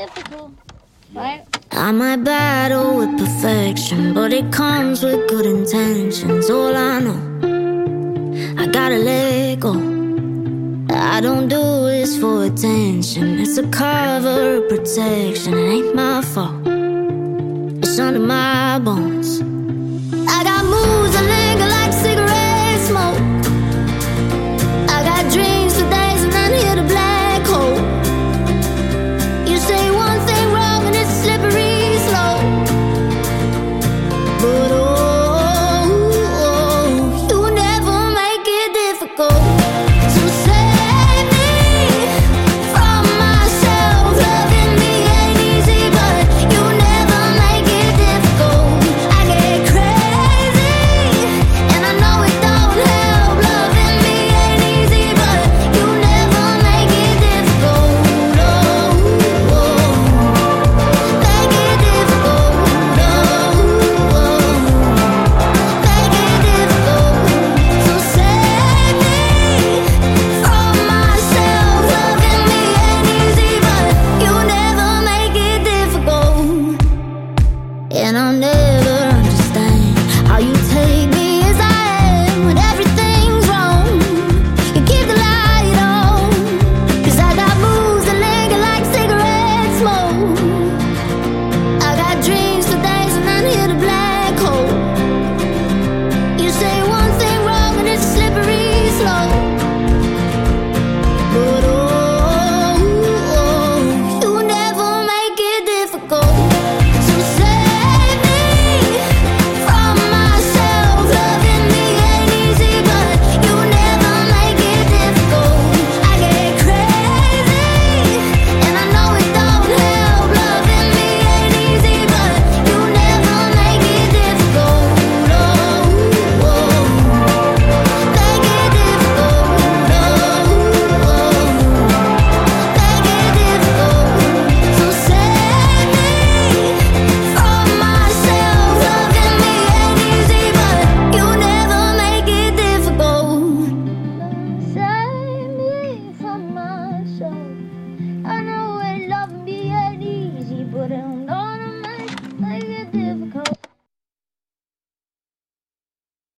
difficult, right? I might battle with perfection, but it comes with good intentions. All I know, I gotta let go. I don't do this for attention. It's a cover of protection. It ain't my fault. It's under my bones.